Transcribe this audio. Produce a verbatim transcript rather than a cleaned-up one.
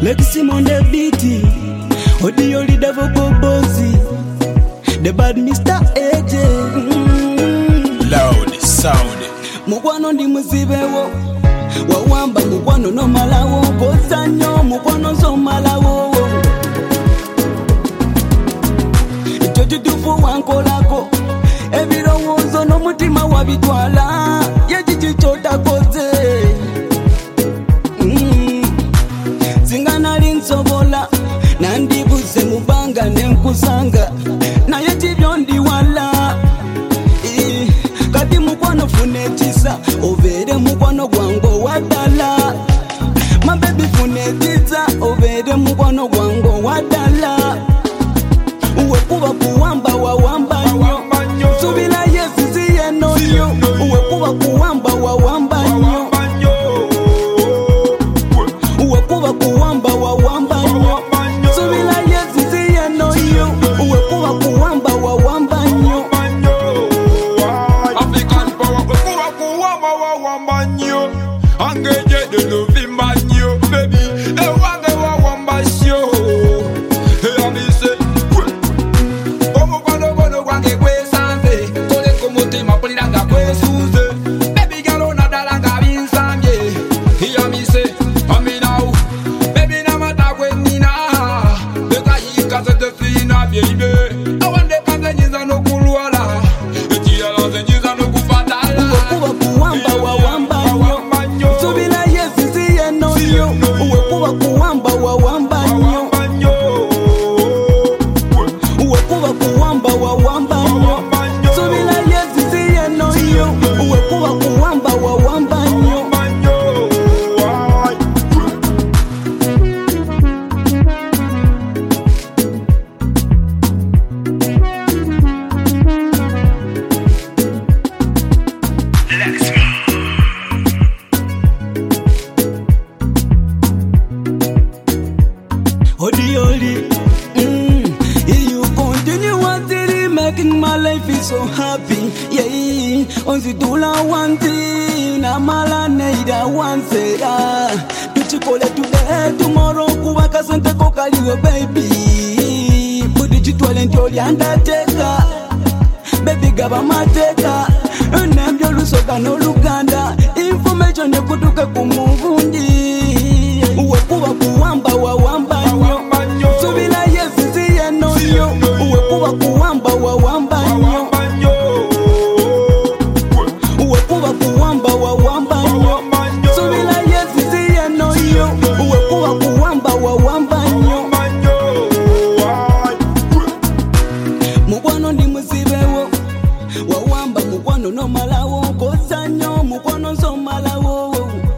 Legacy on the beat. Audio leader for Bobozi. The bad Mister A J. Mm. Loud sound. Mukwano ndi muzibewo. Wawamba mukwano no malawo. Kozanyo mukwano so malawo. Jojudufu wankolako. Ebirowozo no mutima wabitwala. Yejijichota koze. Mm. Zingana linsobola. Nandibuze mubanga nenkusanga. Na yetibyo ndi wala. I, kati mukwano funetisa. Overe mukwano gwango wadala. My baby funetisa. Overe mukwano gwango wadala. Uwe kuba kuwamba wa wamba nyo. Subila yesi siye no nyo. Uwe kuba kuwamba wa wamba nyo. Uwe kuba kuwamba wa wamba nyo. Subila yesi siye no nyo. Uwe kuba kuwamba wa wamba nyo. African power kuwa kuwamba wa wamba nyo. Angeje de novimba nyo. Baby, e wange wa wamba shyo. Hey, ami se. Omo kwano kwano wange kwe sanze. Kole kumutima poliranga kwe suze. Baby galo na dalanga binsambye. Hey, ami se. Ami now. Baby na mata kwe nina. Deka yika se te fina baby. Awande kanze nyiza no kuluala. Eti ala ze nyiza no kufatala. Uwe kuba kuwamba wa wamba nyo. Subila yesi siye no nyo. Uwe kuba kuwamba wa wamba nyo. Uwe kuba kuwamba wa wamba nyo. Subila yesi siye no nyo. Uwe kuba kuwamba wa wamba nyo. Odioli, mm, you continue until making my life is so happy. Yeah, onzi tula wanti na mala neida wansera. Tuchikole today, tomorrow kuwaka sante kokaliwe baby. Budi chitwale ndioli andateka, baby gaba mateka. Nembyo lusoka no luganda, information ekutuke kumuvundi. Uwe kuba kuwamba wa wamba nyo. Subila yesi siye no nyo. Uwe kuba kuwamba wa wamba nyo. Uwe kuba kuwamba wa wamba nyo. Subila yesi siye no nyo. Uwe kuba kuwamba wa wamba nyo. Mukwano ndi muzibewo. Wawamba mukwano no malawo. Kozanyo mukwano so malawo.